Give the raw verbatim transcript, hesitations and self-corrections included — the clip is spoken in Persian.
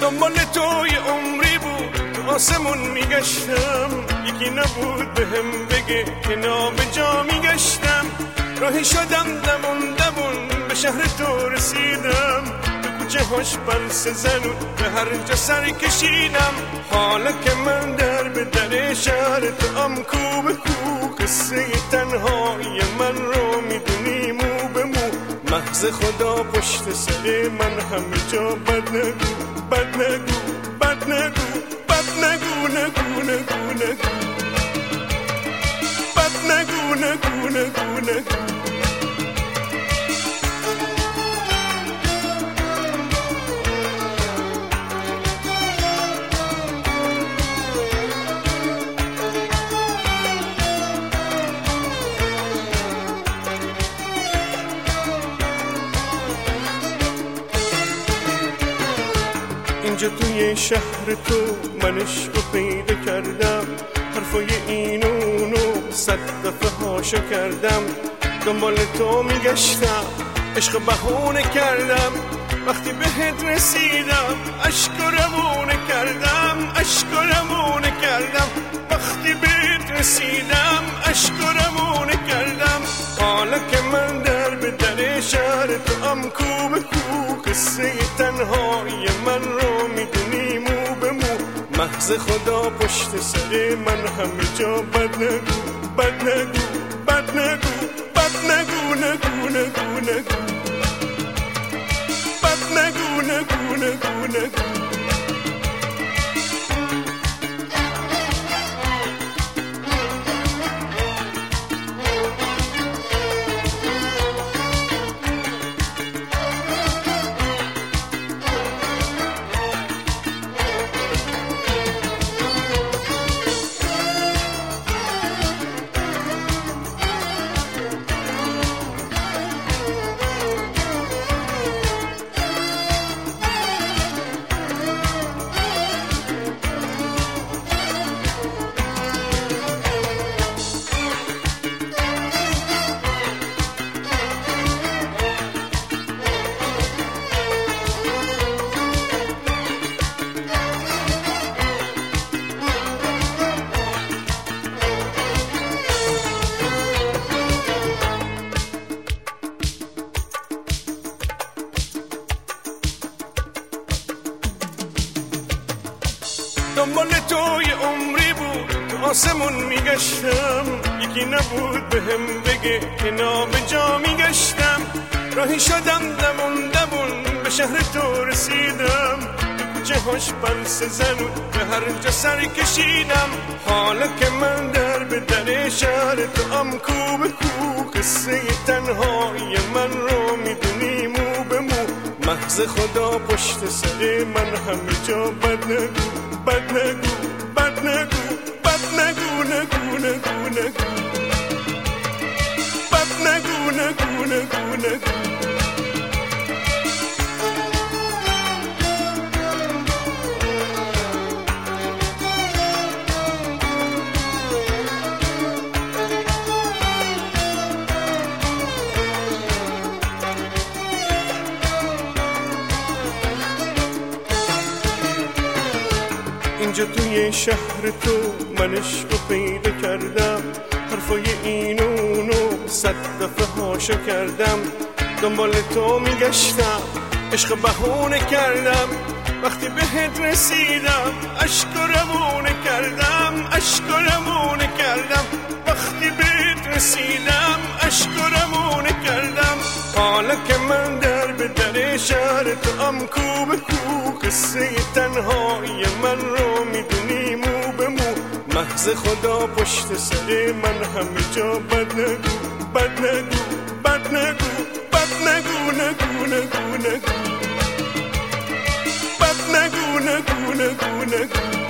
دنبال تو یه عمری بود تو آسمون میگشتم، یکی نبود بهم بگه که نابجا میگشتم. راهی شدم دمون دمون به شهر تو رسیدم، تو کوچه هاش بلس زنون به هر جا سر کشیدم. حالا که من در به در شهر تو ام کو به کو، قصه تنهایی من رو میدونی مو به مو. محض خدا پشت سر من همه جا بد نگو بد نگو بد نگو بد نگو نگو نگو نگو بد نگو نگو نگو نگو. اینجا توی شهر تو من عشقو پیدا کردم، حرفای این اونو صد دفعه هاشو کردم. دنبال تو میگشتم، عشق بهونه کردم. وقتی بهت رسیدم عشق روونه کردم، عشق روونه کردم. وقتی بهت رسیدم عشق روونه کردم. حالا که من در به در شهر تو ام کو به کو، قصه تنهایی من رو میدونی مو به مو. محض خدا پشت سر من همه جا بد نگو بد نگو بد نگو بد نگو نگو نگو نگو بد نگو نگو نگو نگو. دنبال تو یه عمری بود تو آسمون میگشتم، یکی نبود بهم بگه که نابجا میگشتم. راهی شدم دمون دمون به شهر تو رسیدم، تو کوچه هاش بلس زنون به هر جا سر کشیدم. حالا که من در به در شهر تو ام کو به کو، قصه تنهایی من رو میدونی مو به مو. محض خدا پشت سر من همه جا بد نگو بد نگو بد نگو بد نگو نگو نگو نگو بد نگو نگو نگو نگو. اینجا توی شهر تو من عشقو پیدا کردم، حرفای این اونو صد دفعه هاشو کردم. دنبال تو میگشتم، عشق بهونه کردم. وقتی بهت رسیدم عشق روونه کردم، عشق روونه کردم. وقتی بهت رسیدم عشق روونه کردم. حالا که من در به در شهر تو ام کو به کو، قصه تنهایی من رو میدونی مو به مو. محض خدا پشت سر من همه جا بد نگو بد نگو بد نگو بد نگو نگو نگو نگو بد نگو نگو نگو نگو.